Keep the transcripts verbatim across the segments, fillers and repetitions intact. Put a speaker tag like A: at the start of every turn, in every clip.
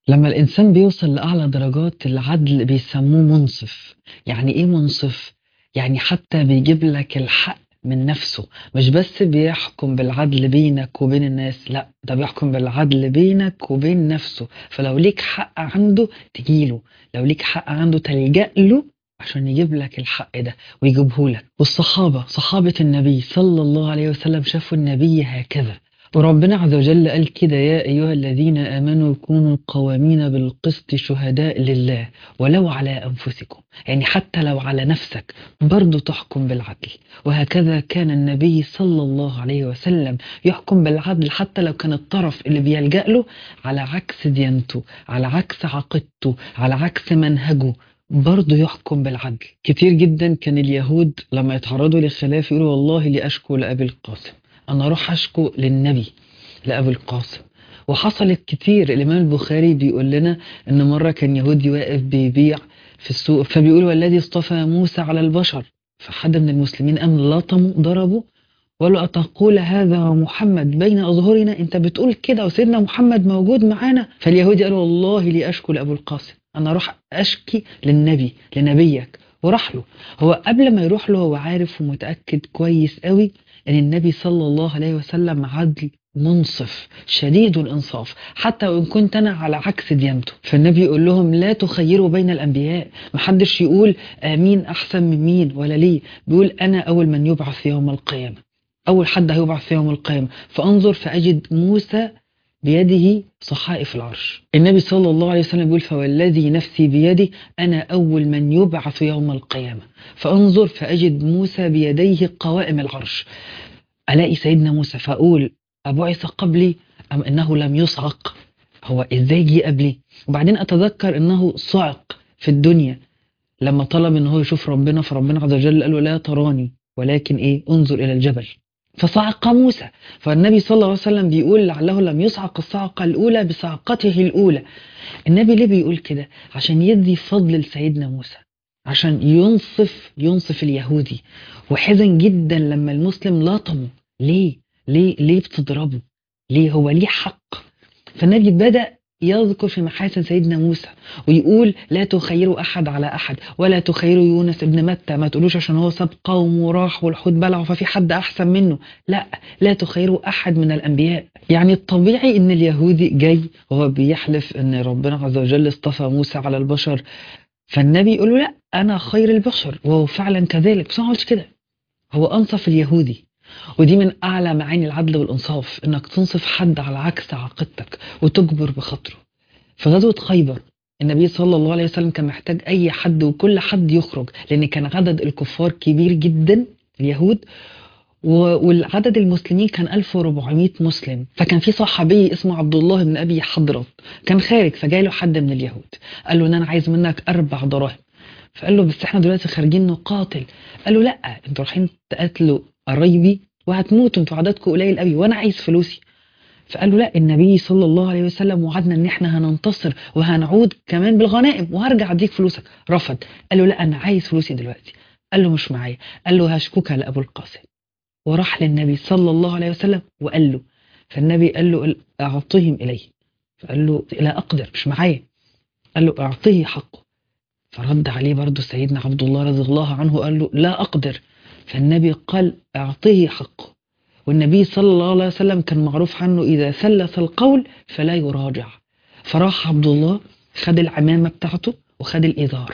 A: لما الإنسان بيوصل لأعلى درجات العدل بيسموه منصف. يعني إيه منصف؟ يعني حتى بيجيب لك الحق من نفسه، مش بس بيحكم بالعدل بينك وبين الناس، لا ده بيحكم بالعدل بينك وبين نفسه. فلو ليك حق عنده تجيله، لو ليك حق عنده تلجأ له عشان يجيب لك الحق ده ويجيبه لك. والصحابة صحابة النبي صلى الله عليه وسلم شافوا النبي هكذا، وربنا عز وجل قال كده: يا أيها الذين آمنوا كونوا قوامين بالقسط شهداء لله ولو على أنفسكم. يعني حتى لو على نفسك برضو تحكم بالعدل. وهكذا كان النبي صلى الله عليه وسلم يحكم بالعدل حتى لو كان الطرف اللي بيلجأ له على عكس ديانته، على عكس عقيدته، على عكس منهجه، برضه يحكم بالعدل. كتير جدا كان اليهود لما يتعرضوا لخلاف يقولوا: والله لأشكو لأبي القاسم، أنا أروح أشكو للنبي لأبي القاسم. وحصلت كتير. الإمام البخاري بيقول لنا إن مرة كان يهودي واقف بيبيع في السوق، فبيقول: والذي اصطفى موسى على البشر. فحد من المسلمين قام لطمه ضربه وقال له: أتقول هذا ومحمد بين أظهرنا؟ أنت بتقول كده وسيدنا محمد موجود معانا؟ فاليهودي قال: والله لي أشكو لأبو القاسم، أنا أروح أشكي للنبي لنبيك. وراح له. هو قبل ما يروح له هو عارف ومتأكد كويس قوي أن النبي صلى الله عليه وسلم عدل منصف شديد الإنصاف، حتى وإن كنت أنا على عكس ديانته. فالنبي يقول لهم: لا تخيروا بين الأنبياء. محدش يقول مين أحسن من مين ولا ليه. بيقول: أنا أول من يبعث يوم القيامة، أول حد هيبعث في يوم القيامة، فأنظر فأجد موسى بيده صحائف العرش. النبي صلى الله عليه وسلم يقول: فوالذي نفسي بيده أنا أول من يبعث يوم القيامة، فأنظر فأجد موسى بيديه قوائم العرش. ألاقي سيدنا موسى فأقول: أبعث قبلي أم أنه لم يصعق؟ هو إزاي جه قبلي؟ وبعدين أتذكر أنه صعق في الدنيا لما طلب أنه يشوف ربنا، فربنا عز وجل قال له: لا تراني ولكن إيه؟ انظر إلى الجبل. فصعق موسى. فالنبي صلى الله عليه وسلم بيقول: لعله لم يصعق الصعقة الأولى بصعقته الأولى. النبي ليه بيقول كده؟ عشان يدي فضل لسيدنا موسى، عشان ينصف ينصف اليهودي. وحزن جدا لما المسلم لطمه. ليه؟ ليه ليه بتضربه؟ ليه؟ هو ليه حق. فالنبي بدأ يذكر في محاسن سيدنا موسى ويقول: لا تخيروا أحد على أحد، ولا تخيروا يونس ابن متى. ما تقولوش عشان هو ساب قوم وراح والحوت بلعه ففي حد أحسن منه. لا، لا تخيروا أحد من الأنبياء. يعني الطبيعي إن اليهودي جاي وهو بيحلف إن ربنا عز وجل اصطفى موسى على البشر، فالنبي يقول له: لا، أنا خير البشر، وهو فعلا كذلك، بس هو ما قالش كده. هو أنصف اليهودي. ودي من أعلى معاني العدل والإنصاف، إنك تنصف حد على عكس عقيدتك وتجبر بخاطره. في غزوة خيبر النبي صلى الله عليه وسلم كان محتاج أي حد وكل حد يخرج، لأن كان عدد الكفار كبير جدا اليهود، والعدد المسلمين كان ألف وأربعمائة مسلم. فكان في صحابي اسمه عبد الله بن أبي حضرة كان خارج، فجاي له حد من اليهود قال له: إن أنا عايز منك أربع دراهم. فقال له: بس احنا دلوقتي خارجين نقاتل. قال له: لا، انتوا رايحين تقاتلوا قرايبي وهتموتوا، انتوا عددكم قليل قوي وانا عايز فلوسي. فقال له: لا، النبي صلى الله عليه وسلم وعدنا ان احنا هننتصر وهنعود كمان بالغنائم وهرجع اديك فلوسك. رفض. قال له: لا، انا عايز فلوسي دلوقتي. قال له: مش معايا. قال له: هشكوك لابو القاسم. وراح للنبي صلى الله عليه وسلم وقال له. فالنبي قال له: اعطهم اليه. فقال له: لا اقدر، مش معايا. قال له: اعطيه حقه. فرد عليه برضو سيدنا عبد الله رضي الله عنه قال له: لا أقدر. فالنبي قال: اعطيه حقه. والنبي صلى الله عليه وسلم كان معروف عنه إذا ثلث القول فلا يراجع. فراح عبد الله خد العمامة بتاعته وخد الإزار،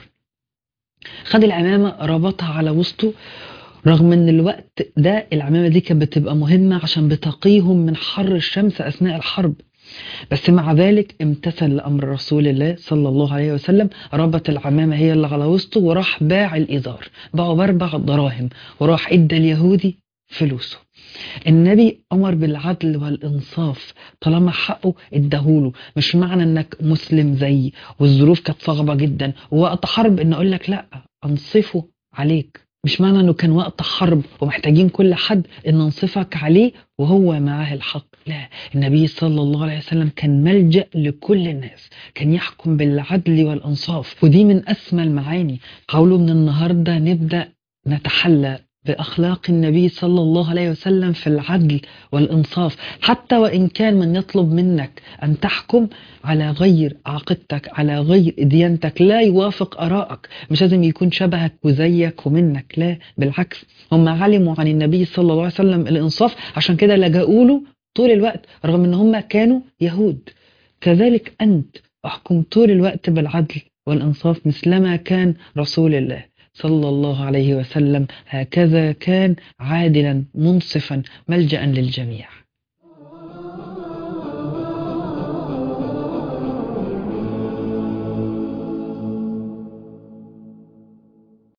A: خد العمامة ربطها على وسطه، رغم ان الوقت ده العمامة دي كانت بتبقى مهمة عشان بتقيهم من حر الشمس أثناء الحرب، بس مع ذلك امتثل لأمر رسول الله صلى الله عليه وسلم، ربط العمامة هي اللي على وسطه وراح باع الإزار، باعه بأربع دراهم وراح ادى اليهودي فلوسه. النبي أمر بالعدل والإنصاف، طالما حقه اداهوله. مش معنى انك مسلم زي والظروف كانت صعبة جدا ووقت حرب ان اقول لك لا انصفه عليك. مش معنى انه كان وقت حرب ومحتاجين كل حد ان ننصفك عليه وهو معاه الحق. لا، النبي صلى الله عليه وسلم كان ملجأ لكل الناس، كان يحكم بالعدل والإنصاف. ودي من أسمى المعاني. قوله: من النهاردة نبدأ نتحلى بأخلاق النبي صلى الله عليه وسلم في العدل والإنصاف، حتى وإن كان من يطلب منك أن تحكم على غير عقيدتك، على غير ديانتك، لا يوافق آرائك، مش لازم يكون شبهك وزيك ومنك، لا بالعكس، هم علموا عن النبي صلى الله عليه وسلم الإنصاف، عشان كده لجأوا له طول الوقت رغم ان هم كانوا يهود. كذلك أنت احكم طول الوقت بالعدل والإنصاف مثلما كان رسول الله صلى الله عليه وسلم، هكذا كان عادلا منصفا ملجأ للجميع.